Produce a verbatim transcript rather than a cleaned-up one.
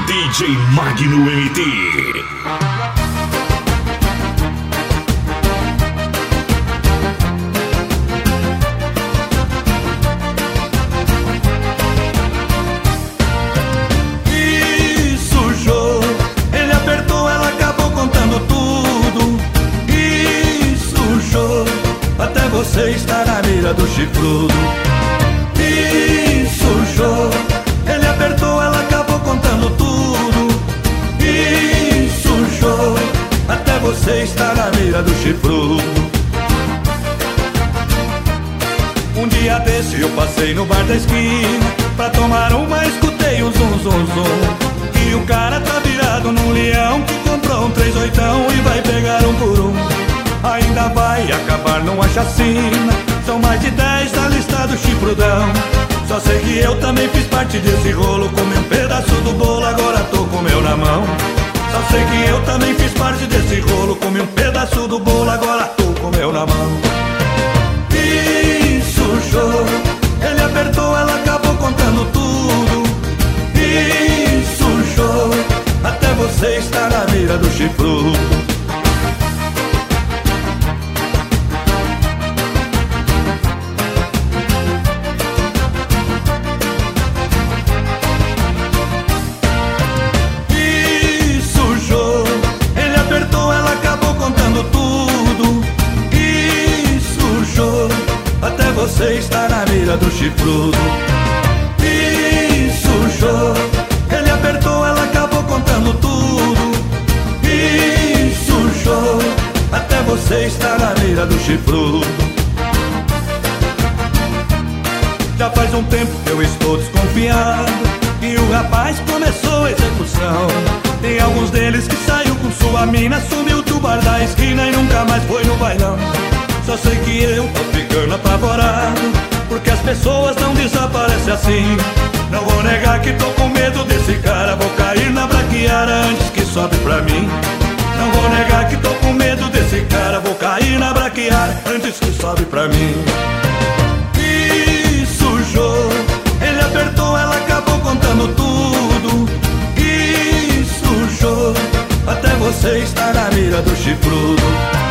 D J Magno M T. Você está na mira do chifrudo. E sujou. Ele apertou, ela acabou contando tudo. E sujou. Até você está na mira do chifrudo. Um dia desse eu passei no bar da esquina pra tomar uma, escutei um zum zum zum. E o cara tá virado num leão que comprou um três oitão e vai pegar um por um. Ainda vai acabar numa chacina. São mais de dez na lista do chifrudão. Só sei que eu também fiz parte desse rolo. Comi um pedaço do bolo, agora tô com o meu na mão. Só sei que eu também fiz parte desse rolo. Comi um pedaço do bolo, agora tô com o meu na mão. E sujou. Ele apertou, ela acabou contando tudo. E sujou. Até você está na mira do chifrudo. Você está na mira do chifrudo. E sujou. Ele apertou, ela acabou contando tudo. E sujou. Até você está na mira do chifrudo. Já faz um tempo que eu estou desconfiado e o rapaz começou a execução. Tem alguns deles que saiu com sua mina, sumiu do bar da esquina e nunca mais foi no bailão. Só sei que eu tô ficando apavorado, porque as pessoas não desaparecem assim. Não vou negar que tô com medo desse cara. Vou cair na braquiara antes que sobe pra mim. Não vou negar que tô com medo desse cara. Vou cair na braquiara antes que sobe pra mim. E sujou. Ele apertou, ela acabou contando tudo. E sujou. Até você está na mira do chifrudo.